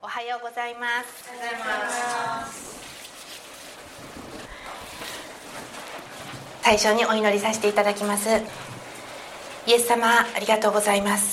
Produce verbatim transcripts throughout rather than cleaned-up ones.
おはようございます。 おはようございます。 最初にお祈りさせていただきます。イエス様、ありがとうございます。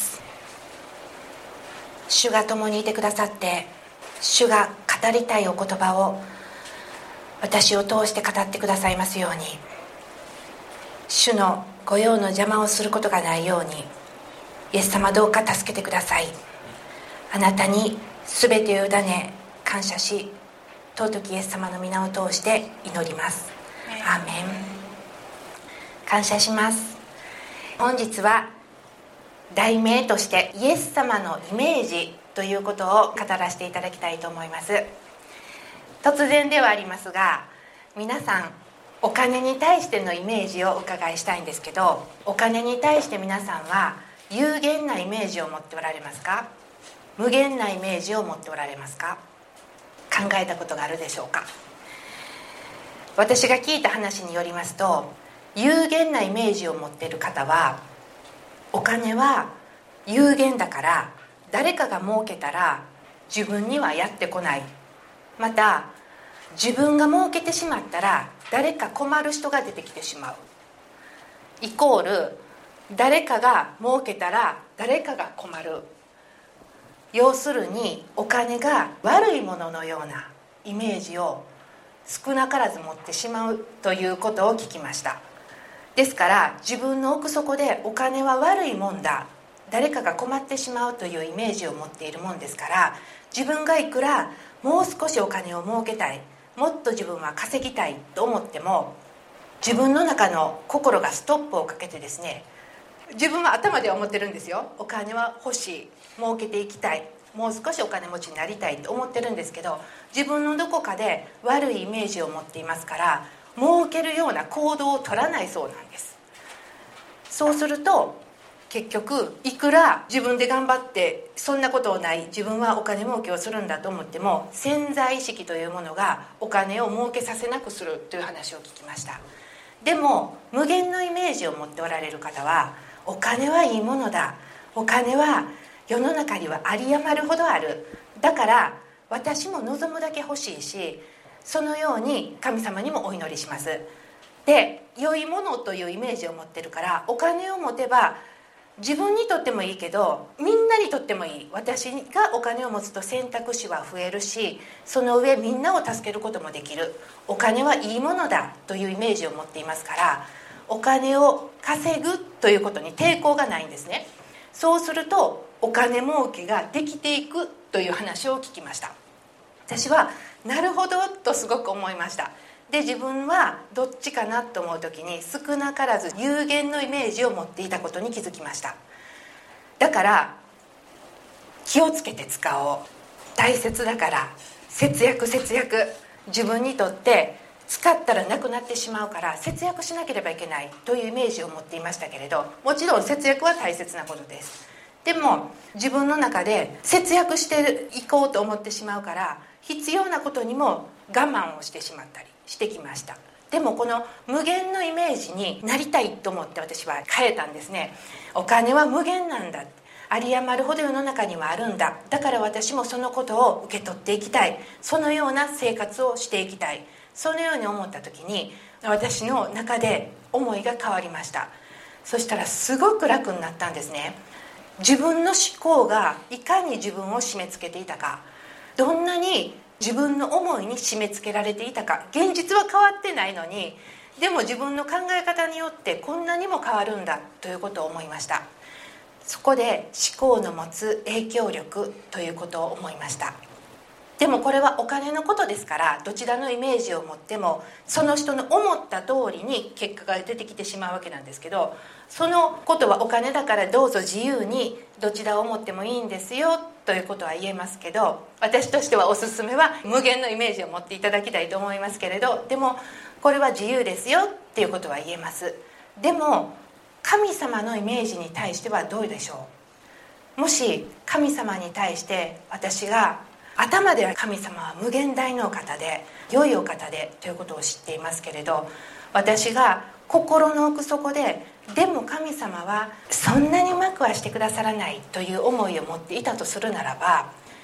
主が共にいてくださって、主が語りたいお言葉を私を通して語ってくださいますように、主の御用の邪魔をすることがないように、イエス様どうか助けてください。あなたに全てを委ね感謝し、尊きイエス様の皆を通して祈ります。アーメン。感謝します。本日は題名としてイエス様のイメージということを語らせていただきたいと思います。突然ではありますが、皆さんお金に対してのイメージをお伺いしたいんですけど、お金に対して皆さんは有限なイメージを持っておられますか？無限なイメージを持っておられますか？考えたことがあるでしょうか？私が聞いた話によりますと、有限なイメージを持っている方は、お金は有限だから誰かが儲けたら自分にはやってこない、また自分が儲けてしまったら誰か困る人が出てきてしまう、イコール誰かが儲けたら誰かが困る、要するにお金が悪いもののようなイメージを少なからず持ってしまうということを聞きました。ですから自分の奥底でお金は悪いもんだ、誰かが困ってしまうというイメージを持っているもんですから、自分がいくらもう少しお金を儲けたい、もっと自分は稼ぎたいと思っても、自分の中の心がストップをかけてですね、自分は頭では思ってるんですよ。お金は欲しい、儲けていきたい、もう少しお金持ちになりたいと思ってるんですけど、自分のどこかで悪いイメージを持っていますから、儲けるような行動を取らないそうなんです。そうすると結局いくら自分で頑張ってそんなことをない、自分はお金儲けをするんだと思っても、潜在意識というものがお金を儲けさせなくするという話を聞きました。でも無限のイメージを持っておられる方は、お金はいいものだ、お金は世の中には有り余るほどある、だから私も望むだけ欲しいし、そのように神様にもお祈りします。で、良いものというイメージを持ってるから、お金を持てば自分にとってもいいけどみんなにとってもいい、私がお金を持つと選択肢は増えるし、その上みんなを助けることもできる、お金はいいものだというイメージを持っていますから、お金を稼ぐということに抵抗がないんですね。そうするとお金儲けができていくという話を聞きました。私はなるほどとすごく思いました。で、自分はどっちかなと思う時に、少なからず有限のイメージを持っていたことに気づきました。だから気をつけて使おう、大切だから節約節約、自分にとって使ったらなくなってしまうから節約しなければいけないというイメージを持っていましたけれど、もちろん節約は大切なことです。でも自分の中で節約していこうと思ってしまうから、必要なことにも我慢をしてしまったりしてきました。でもこの無限のイメージになりたいと思って私は変えたんですね。お金は無限なんだ、有り余るほど世の中にはあるんだ、だから私もそのことを受け取っていきたい、そのような生活をしていきたい、そのように思った時に私の中で思いが変わりました。そしたらすごく楽になったんですね。自分の思考がいかに自分を締め付けていたか、どんなに自分の思いに締め付けられていたか、現実は変わってないのに、でも自分の考え方によってこんなにも変わるんだということを思いました。そこで思考の持つ影響力ということを思いました。でもこれはお金のことですから、どちらのイメージを持ってもその人の思った通りに結果が出てきてしまうわけなんですけど、そのことはお金だからどうぞ自由にどちらを思ってもいいんですよということは言えますけど、私としてはおすすめは無限のイメージを持っていただきたいと思いますけれど、でもこれは自由ですよっていうことは言えます。でも神様のイメージに対してはどうでしょう。もし神様に対して私が頭では神様は無限大のお方で良いお方でということを知っていますけれど、私が心の奥底ででも神様はそんなにうまくはしてくださらないという思いを持っていたとするならば、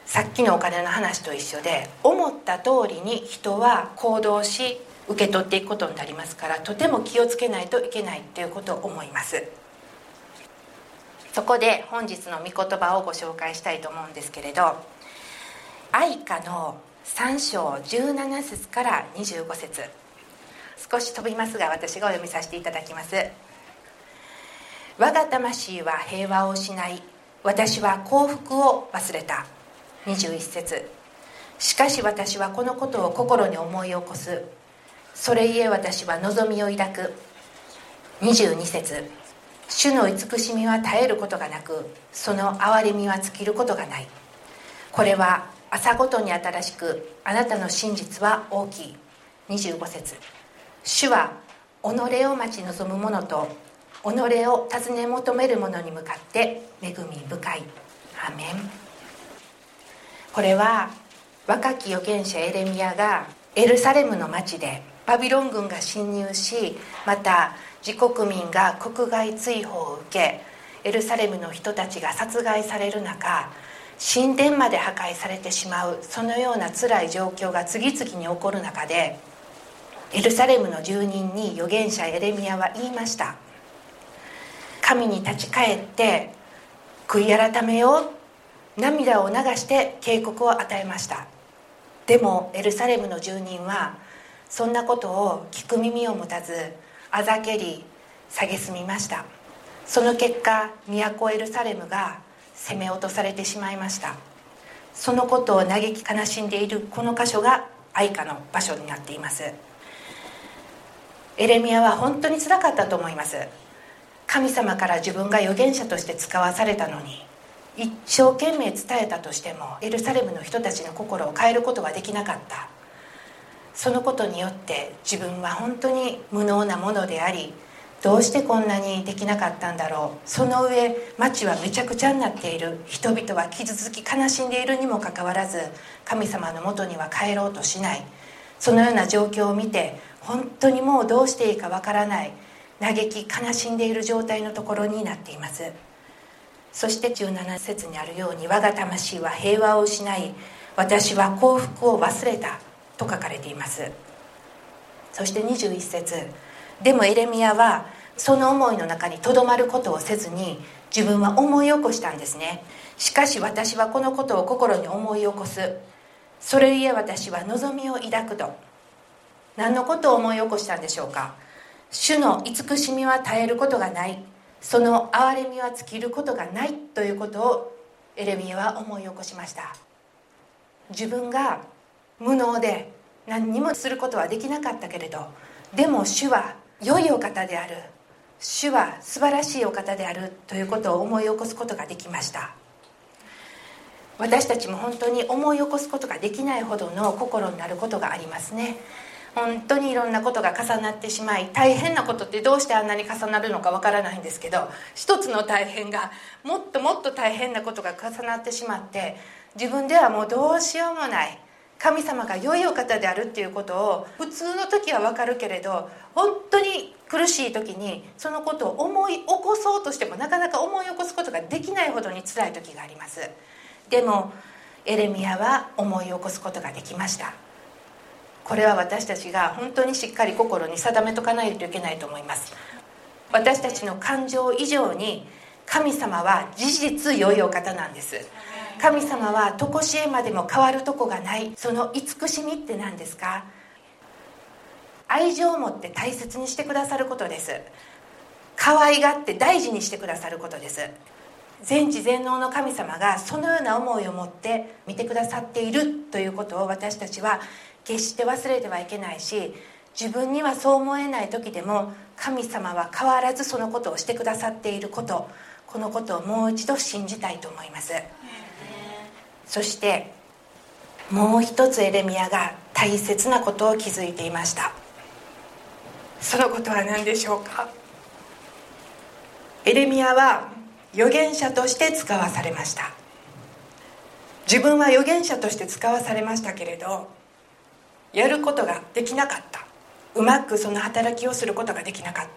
さっきのお金の話と一緒で、思った通りに人は行動し受け取っていくことになりますから、とても気をつけないといけないということを思います。そこで本日の御言葉をご紹介したいと思うんですけれど、愛歌のさん章じゅうなな節からにじゅうご節、少し飛びますが私がお読みさせていただきます。我が魂は平和を失い、私は幸福を忘れた。にじゅういち節、しかし私はこのことを心に思い起こす。それゆえ私は望みを抱く。にじゅうに節、主の慈しみは絶えることがなく、その憐れみは尽きることがない。これは朝ごとに新しく、あなたの真実は大きい。にじゅうご節、主は己を待ち望む者と己を尋ね求める者に向かって恵み深い。アーメン。これは若き預言者エレミヤがエルサレムの町でバビロン軍が侵入し、また自国民が国外追放を受け、エルサレムの人たちが殺害される中、神殿まで破壊されてしまう、そのような辛い状況が次々に起こる中で、エルサレムの住人に預言者エレミヤは言いました。神に立ち返って悔い改めよう、涙を流して警告を与えました。でもエルサレムの住人はそんなことを聞く耳を持たず、あざけり蔑みました。その結果、都エルサレムが攻め落とされてしまいました。そのことを嘆き悲しんでいるこの箇所が愛歌の場所になっています。エレミヤは本当につらかったと思います。神様から自分が預言者として使わされたのに、一生懸命伝えたとしてもエルサレムの人たちの心を変えることはできなかった。そのことによって自分は本当に無能なものであり、どうしてこんなにできなかったんだろう。その上町はめちゃくちゃになっている。人々は傷つき悲しんでいるにもかかわらず、神様のもとには帰ろうとしない。そのような状況を見て、本当にもうどうしていいかわからない、嘆き悲しんでいる状態のところになっています。そしてじゅうなな節にあるように、我が魂は平和を失い、私は幸福を忘れたと書かれています。そしてにじゅういち節、でもエレミヤはその思いの中にとどまることをせずに、自分は思い起こしたんですね。しかし私はこのことを心に思い起こす。それゆえ私は望みを抱くと。何のことを思い起こしたんでしょうか。主の慈しみは絶えることがない、その憐れみは尽きることがないということをエレミヤは思い起こしました。自分が無能で何にもすることはできなかったけれど、でも主は良いお方である、主は素晴らしいお方であるということを思い起こすことができました。私たちも本当に思い起こすことができないほどの心になることがありますね。本当にいろんなことが重なってしまい、大変なことってどうしてあんなに重なるのかわからないんですけど、一つの大変がもっともっと大変なことが重なってしまって、自分ではもうどうしようもない、神様が良いお方であるっていうことを普通の時はわかるけれど、本当に苦しい時にそのことを思い起こそうとしてもなかなか思い起こすことができないほどに辛い時があります。でもエレミヤは思い起こすことができました。これは私たちが本当にしっかり心に定めとかないといけないと思います。私たちの感情以上に神様は事実良いお方なんです。神様は常しえまでも変わるとこがない。その慈しみって何ですか。愛情を持って大切にしてくださることです。可愛がって大事にしてくださることです。全知全能の神様がそのような思いを持って見てくださっているということを私たちは決して忘れてはいけないし、自分にはそう思えない時でも神様は変わらずそのことをしてくださっていること、このことをもう一度信じたいと思います。そしてもう一つエレミヤが大切なことを気づいていました。そのことは何でしょうか。エレミヤは預言者として使わされました。自分は預言者として使わされましたけれど、やることができなかった。うまくその働きをすることができなかった。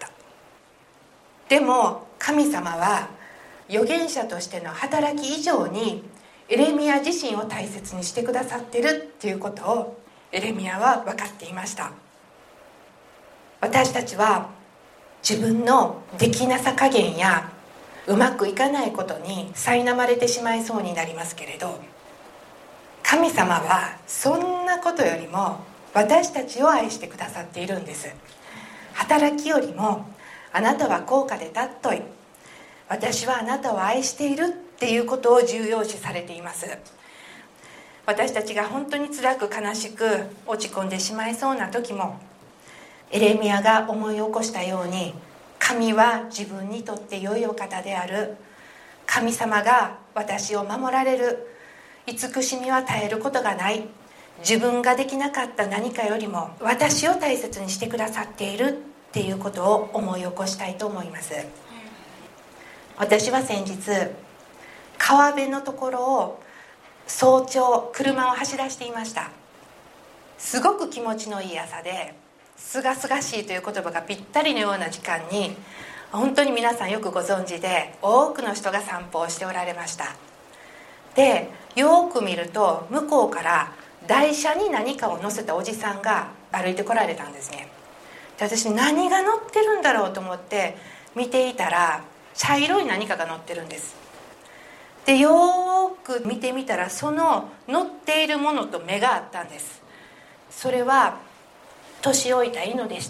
でも神様は預言者としての働き以上にエレミヤ自身を大切にしてくださっているっていうことをエレミヤは分かっていました。私たちは自分のできなさ加減やうまくいかないことに苛まれてしまいそうになりますけれど、神様はそんなことよりも私たちを愛してくださっているんです。働きよりもあなたは高価で尊い、私はあなたを愛しているっていうことを重要視されています。私たちが本当に辛く悲しく落ち込んでしまいそうな時も、エレミヤが思い起こしたように、神は自分にとって良いお方である、神様が私を守られる、慈しみは絶えることがない、自分ができなかった何かよりも私を大切にしてくださっているっていうことを思い起こしたいと思います。私は先日川辺のところを早朝車を走らせていました。すごく気持ちのいい朝で、すがすがしいという言葉がぴったりのような時間に、本当に皆さんよくご存知で多くの人が散歩をしておられました。で、よく見ると向こうから台車に何かを乗せたおじさんが歩いてこられたんですね。で、私何が乗ってるんだろうと思って見ていたら、茶色い何かが乗ってるんです。で、よく見てみたら、その乗っているものと目があったんです。それは年老いた犬でした。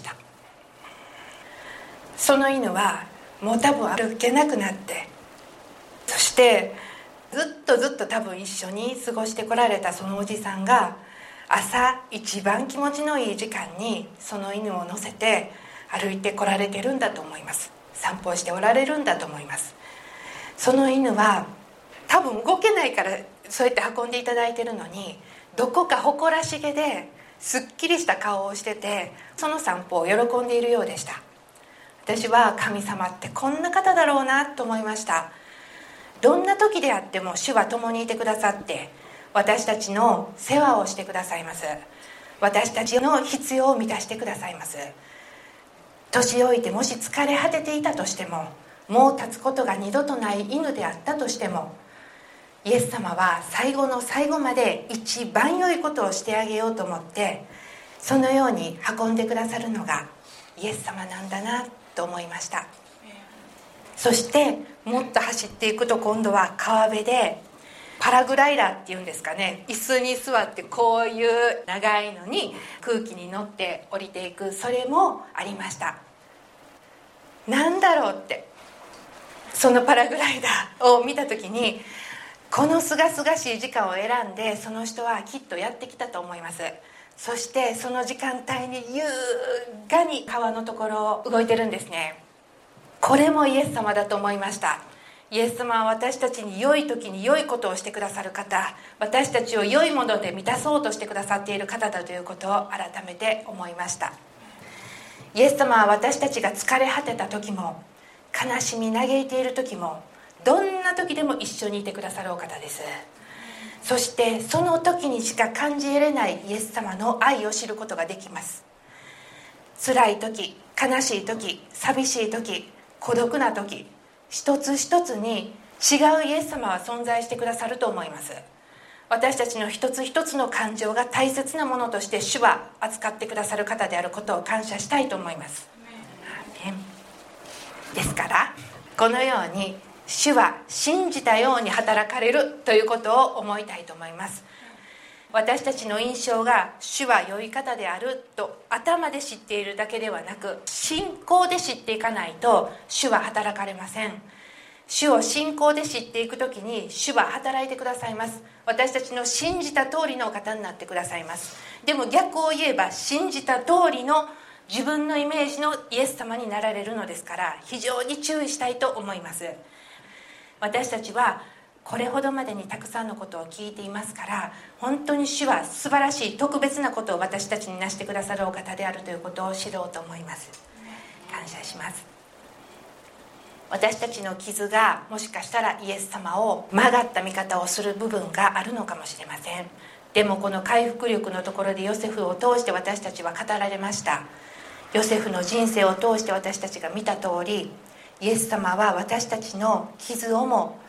その犬はもう多分歩けなくなって、そしてずっとずっと多分一緒に過ごしてこられたそのおじさんが、朝一番気持ちのいい時間にその犬を乗せて歩いてこられてるんだと思います。散歩しておられるんだと思います。その犬は多分動けないからそうやって運んでいただいてるのに、どこか誇らしげですっきりした顔をしてて、その散歩を喜んでいるようでした。私は神様ってこんな方だろうなと思いました。どんな時であっても主は共にいてくださって、私たちの世話をしてくださいます。私たちの必要を満たしてくださいます。年老いてもし疲れ果てていたとしても、もう立つことが二度とない犬であったとしても、イエス様は最後の最後まで一番良いことをしてあげようと思って、そのように運んでくださるのがイエス様なんだなと思いました。そしてもっと走っていくと、今度は川辺でパラグライダーっていうんですかね、椅子に座ってこういう長いのに空気に乗って降りていく、それもありました。なんだろうって、そのパラグライダーを見た時に、このすがすがしい時間を選んでその人はきっとやってきたと思います。そしてその時間帯に優雅に川のところを動いてるんですね。これもイエス様だと思いました。イエス様は私たちに良い時に良いことをしてくださる方、私たちを良いもので満たそうとしてくださっている方だということを改めて思いました。イエス様は私たちが疲れ果てた時も、悲しみ嘆いている時も、どんな時でも一緒にいてくださるお方です。そしてその時にしか感じ得れないイエス様の愛を知ることができます。辛い時、悲しい時、寂しい時、孤独な時、一つ一つに違うイエス様は存在してくださると思います。私たちの一つ一つの感情が大切なものとして主は扱ってくださる方であることを感謝したいと思います。アーメン。ですからこのように主は信じたように働かれるということを思いたいと思います。私たちの印象が主は良い方であると頭で知っているだけではなく、信仰で知っていかないと主は働かれません。主を信仰で知っていくときに主は働いてくださいます。私たちの信じた通りのお方になってくださいます。でも逆を言えば、信じた通りの自分のイメージのイエス様になられるのですから、非常に注意したいと思います。私たちはこれほどまでにたくさんのことを聞いていますから、本当に主は素晴らしい特別なことを私たちになしてくださるお方であるということを知ろうと思います。感謝します。私たちの傷がもしかしたらイエス様を曲がった見方をする部分があるのかもしれません。でもこの回復力のところでヨセフを通して私たちは語られました。ヨセフの人生を通して私たちが見た通り、イエス様は私たちの傷をも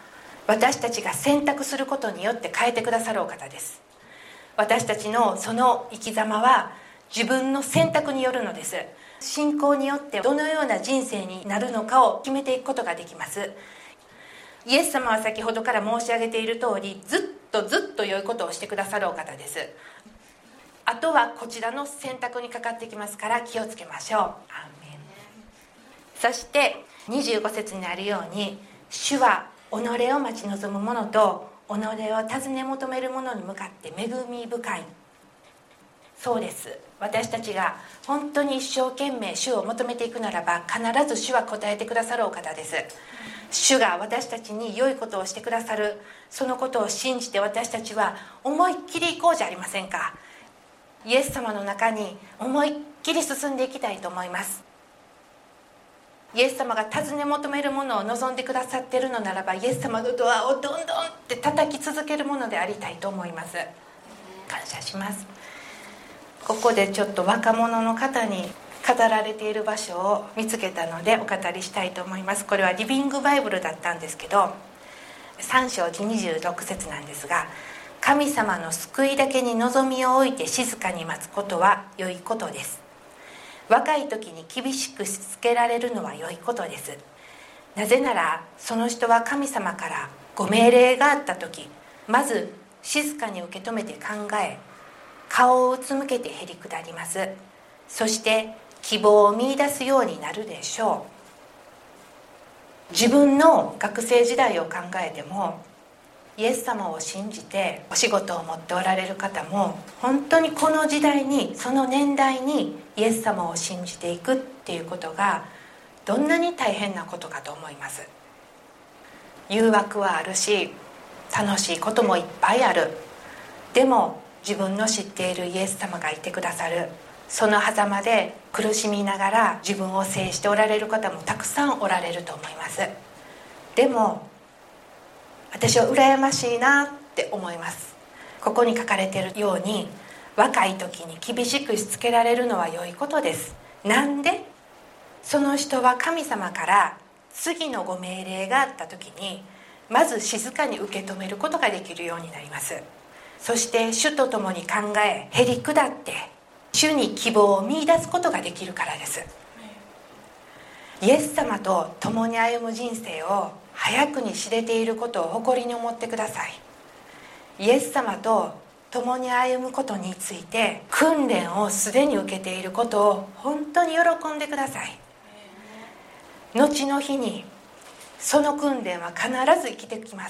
私たちが選択することによって変えてくださるお方です。私たちのその生き様は自分の選択によるのです。信仰によってどのような人生になるのかを決めていくことができます。イエス様は先ほどから申し上げている通り、ずっとずっと良いことをしてくださるお方です。あとはこちらの選択にかかってきますから気をつけましょう。アーメン。そしてにじゅうご節にあるように、主は己を待ち望む者と己を尋ね求める者に向かって恵み深い。そうです。私たちが本当に一生懸命主を求めていくならば、必ず主は答えてくださるお方です。主が私たちに良いことをしてくださる、そのことを信じて私たちは思いっきり行こうじゃありませんか。イエス様の中に思いっきり進んでいきたいと思います。イエス様が尋ね求めるものを望んでくださっているのならば、イエス様のドアをどんどんって叩き続けるものでありたいと思います。感謝します。ここでちょっと若者の方に語られている場所を見つけたのでお語りしたいと思います。これはリビングバイブルだったんですけど、さん章にじゅうろく節なんですが、神様の救いだけに望みを置いて静かに待つことは良いことです。若い時に厳しくしつけられるのは良いことです。なぜならその人は神様からご命令があった時、まず静かに受け止めて考え、顔をうつむけてへり下ります。そして希望を見出すようになるでしょう。自分の学生時代を考えても、イエス様を信じてお仕事を持っておられる方も、本当にこの時代に、その年代にイエス様を信じていくっていうことがどんなに大変なことかと思います。誘惑はあるし、楽しいこともいっぱいある。でも自分の知っているイエス様がいてくださる。その狭間で苦しみながら自分を制しておられる方もたくさんおられると思います。でも私は羨ましいなって思います。ここに書かれているように、若い時に厳しくしつけられるのは良いことです。なんで？その人は神様から次のご命令があった時に、まず静かに受け止めることができるようになります。そして主と共に考え、へり下って主に希望を見出すことができるからです。イエス様と共に歩む人生を早くに知れていることを誇りに思ってください。イエス様と共に歩むことについて訓練をすでに受けていることを本当に喜んでください。後の日にその訓練は必ず生きてきます。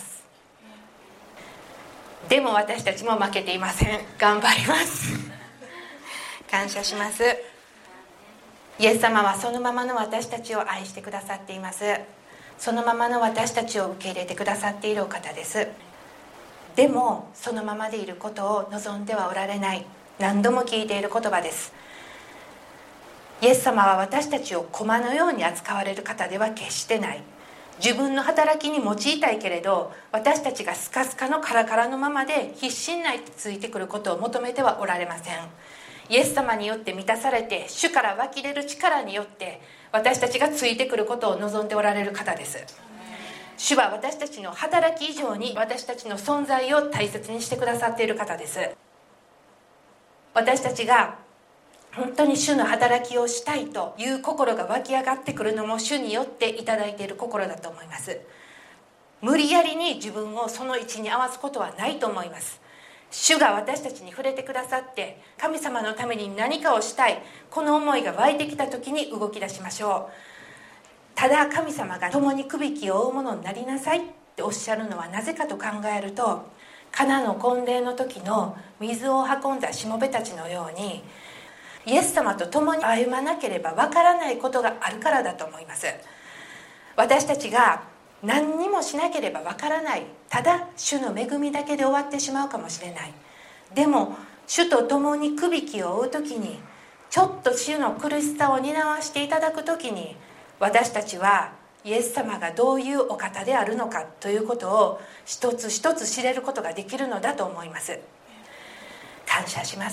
でも私たちも負けていません。頑張ります感謝します。イエス様はそのままの私たちを愛してくださっています。そのままの私たちを受け入れてくださっているお方です。でもそのままでいることを望んではおられない。何度も聞いている言葉です。イエス様は私たちを駒のように扱われる方では決してない。自分の働きに用いたいけれど、私たちがスカスカのカラカラのままで必死になってついてくることを求めてはおられません。イエス様によって満たされて、主から湧き出る力によって私たちがついてくることを望んでおられる方です。主は私たちの働き以上に私たちの存在を大切にしてくださっている方です。私たちが本当に主の働きをしたいという心が湧き上がってくるのも主によっていただいている心だと思います。無理やりに自分をその位置に合わすことはないと思います。主が私たちに触れてくださって、神様のために何かをしたい、この思いが湧いてきた時に動き出しましょう。ただ神様が共にくびきを追うものになりなさいっておっしゃるのはなぜかと考えると、カナの婚礼の時の水を運んだしもべたちのように、イエス様と共に歩まなければわからないことがあるからだと思います。私たちが何にもしなければわからない、ただ主の恵みだけで終わってしまうかもしれない。でも主と共にくびきを追う時に、ちょっと主の苦しさを担わしていただく時に、私たちはイエス様がどういうお方であるのかということを一つ一つ知れることができるのだと思います。感謝します。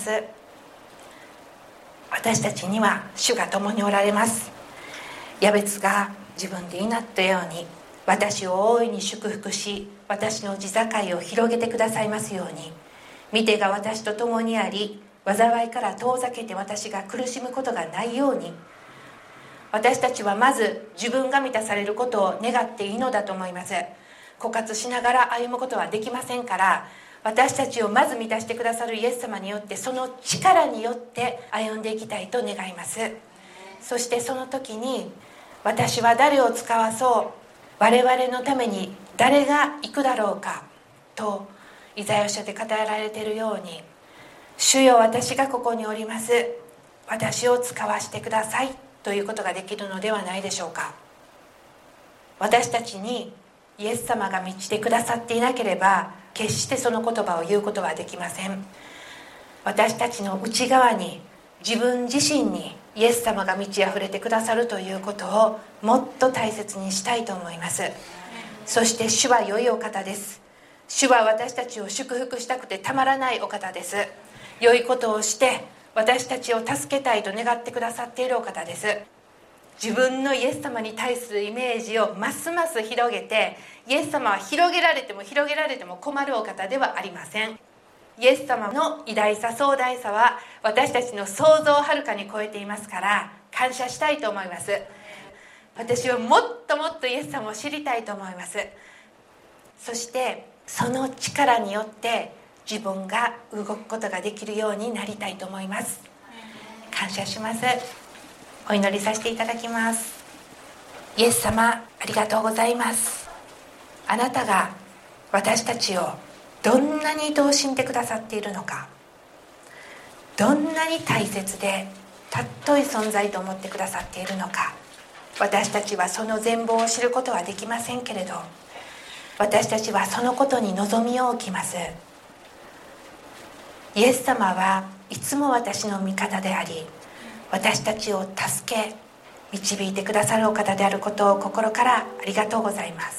私たちには主が共におられます。ヤベツが自分で祈ったように、 私を大いに祝福し、私の地境を広げてくださいますように。御手が私と共にあり、災いから遠ざけて私が苦しむことがないように。私たちはまず自分が満たされることを願っていいのだと思います。枯渇しながら歩むことはできませんから、私たちをまず満たしてくださるイエス様によって、その力によって歩んでいきたいと願います。そしてその時に、私は誰を使わそう、我々のために誰が行くだろうかとイザヤ書で語られているように、主よ、私がここにおります、私を使わしてくださいということができるのではないでしょうか。私たちにイエス様が満ちてくださっていなければ、決してその言葉を言うことはできません。私たちの内側に、自分自身にイエス様が満ち溢れてくださるということをもっと大切にしたいと思います。そして主は良いお方です。主は私たちを祝福したくてたまらないお方です。良いことをして私たちを助けたいと願ってくださっているお方です。自分のイエス様に対するイメージをますます広げて、イエス様は広げられても広げられても困るお方ではありません。イエス様の偉大さ、壮大さは私たちの想像をはるかに超えていますから、感謝したいと思います。私はもっともっとイエス様を知りたいと思います。そしてその力によって自分が動くことができるようになりたいと思います。感謝します。お祈りさせていただきます。イエス様、ありがとうございます。あなたが私たちをどんなに愛おしんでくださっているのか、どんなに大切で尊い存在と思ってくださっているのか、私たちはその全貌を知ることはできませんけれど、私たちはそのことに望みを置きます。イエス様はいつも私の味方であり、私たちを助け導いてくださるお方であることを心からありがとうございます。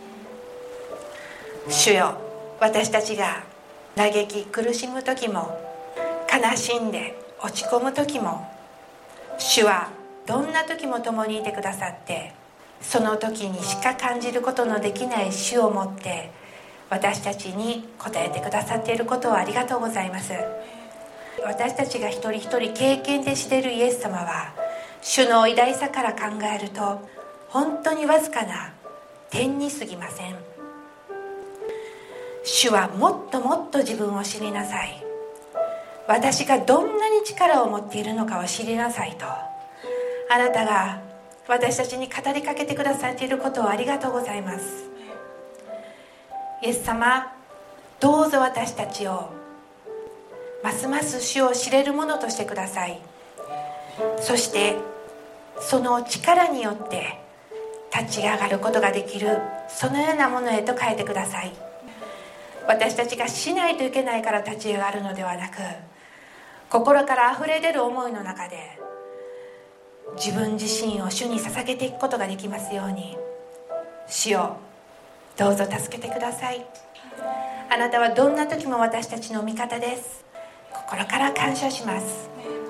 主よ、私たちが嘆き苦しむ時も、悲しんで落ち込む時も、主はどんな時も共にいてくださって、その時にしか感じることのできない主を持って私たちに答えてくださっていることをありがとうございます。私たちが一人一人経験で知れるイエス様は、主の偉大さから考えると本当にわずかな点に過ぎません。主はもっともっと自分を知りなさい、私がどんなに力を持っているのかを知りなさいと、あなたが私たちに語りかけてくださっていることをありがとうございます。イエス様、どうぞ私たちをますます主を知れるものとしてください。そしてその力によって立ち上がることができる、そのようなものへと変えてください。私たちがしないといけないから立ち上がるのではなく、心からあふれ出る思いの中で自分自身を主に捧げていくことができますように。主をどうぞ助けてください。あなたはどんな時も私たちの味方です。心から感謝します。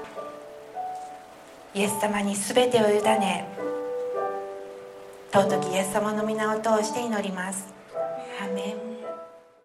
イエス様に全てを委ね、尊きイエス様の皆を通して祈ります。アーメン。